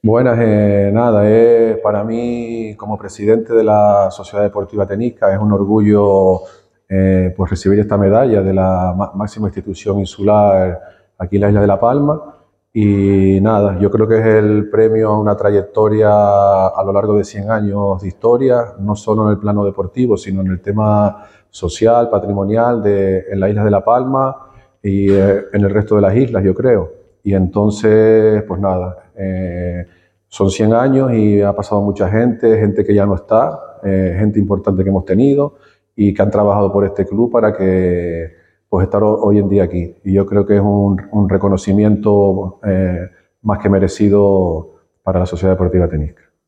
Buenas, nada, para mí como presidente de la Sociedad Deportiva Tenisca es un orgullo pues recibir esta medalla de la máxima institución insular aquí en la isla de La Palma. Y nada, yo creo que es el premio a una trayectoria a lo largo de 100 años de historia, no solo en el plano deportivo, sino en el tema social, patrimonial en la isla de La Palma y en el resto de las islas, yo creo. Y entonces, pues nada, son 100 años y ha pasado mucha gente, gente que ya no está, gente importante que hemos tenido y que han trabajado por este club para que pues estar hoy en día aquí. Y yo creo que es un reconocimiento más que merecido para la Sociedad Deportiva Tenisca.